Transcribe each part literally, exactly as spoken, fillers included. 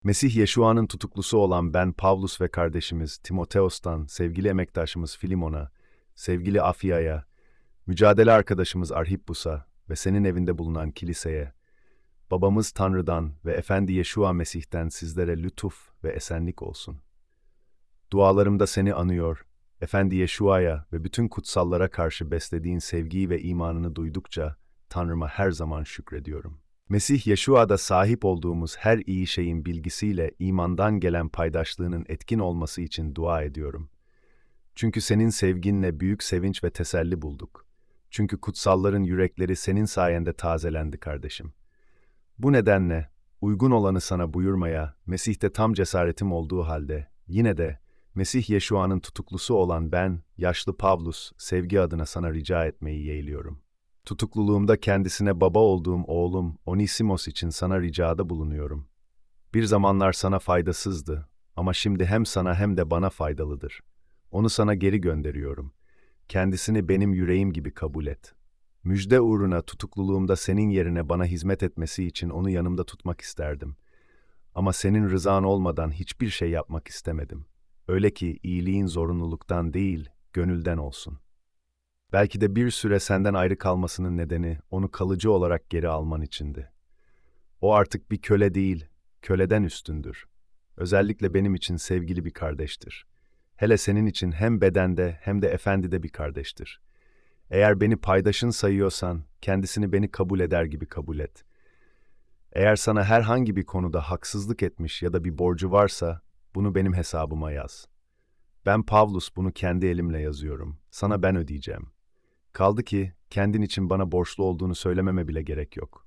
Mesih Yeşua'nın tutuklusu olan ben Pavlus ve kardeşimiz Timoteos'tan, sevgili emektaşımız Filimon'a, sevgili Afya'ya, mücadele arkadaşımız Arhippus'a ve senin evinde bulunan kiliseye, babamız Tanrı'dan ve Efendi Yeşua Mesih'ten sizlere lütuf ve esenlik olsun. Dualarımda seni anıyor, Efendi Yeşua'ya ve bütün kutsallara karşı beslediğin sevgiyi ve imanını duydukça Tanrıma her zaman şükrediyorum. Mesih Yeşua'da sahip olduğumuz her iyi şeyin bilgisiyle imandan gelen paydaşlığının etkin olması için dua ediyorum. Çünkü senin sevginle büyük sevinç ve teselli bulduk. Çünkü kutsalların yürekleri senin sayende tazelendi kardeşim. Bu nedenle uygun olanı sana buyurmaya, Mesih'te tam cesaretim olduğu halde, yine de Mesih Yeşua'nın tutuklusu olan ben, yaşlı Pavlus, sevgi adına sana rica etmeyi yeğliyorum. Tutukluluğumda kendisine baba olduğum oğlum Onisimos için sana ricada bulunuyorum. Bir zamanlar sana faydasızdı ama şimdi hem sana hem de bana faydalıdır. Onu sana geri gönderiyorum. Kendisini benim yüreğim gibi kabul et. Müjde uğruna tutukluluğumda senin yerine bana hizmet etmesi için onu yanımda tutmak isterdim. Ama senin rızan olmadan hiçbir şey yapmak istemedim. Öyle ki iyiliğin zorunluluktan değil, gönülden olsun. Belki de bir süre senden ayrı kalmasının nedeni onu kalıcı olarak geri alman içindi. O artık bir köle değil, köleden üstündür. Özellikle benim için sevgili bir kardeştir. Hele senin için hem bedende hem de efendide bir kardeştir. Eğer beni paydaşın sayıyorsan, kendisini beni kabul eder gibi kabul et. Eğer sana herhangi bir konuda haksızlık etmiş ya da bir borcu varsa, bunu benim hesabıma yaz. Ben Pavlus bunu kendi elimle yazıyorum. Sana ben ödeyeceğim. Kaldı ki, kendin için bana borçlu olduğunu söylememe bile gerek yok.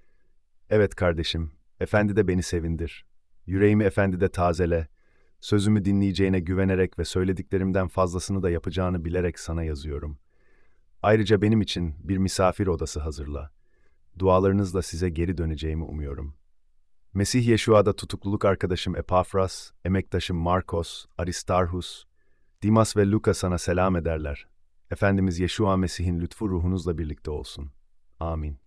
Evet kardeşim, efendi de beni sevindir. Yüreğimi efendide tazele, sözümü dinleyeceğine güvenerek ve söylediklerimden fazlasını da yapacağını bilerek sana yazıyorum. Ayrıca benim için bir misafir odası hazırla. Dualarınızla size geri döneceğimi umuyorum. Mesih Yeşua'da tutukluluk arkadaşım Epafras, emektaşım Markos, Aristarhus, Dimas ve Luka sana selam ederler. Efendimiz Yeşua Mesih'in lütfu ruhunuzla birlikte olsun. Amin.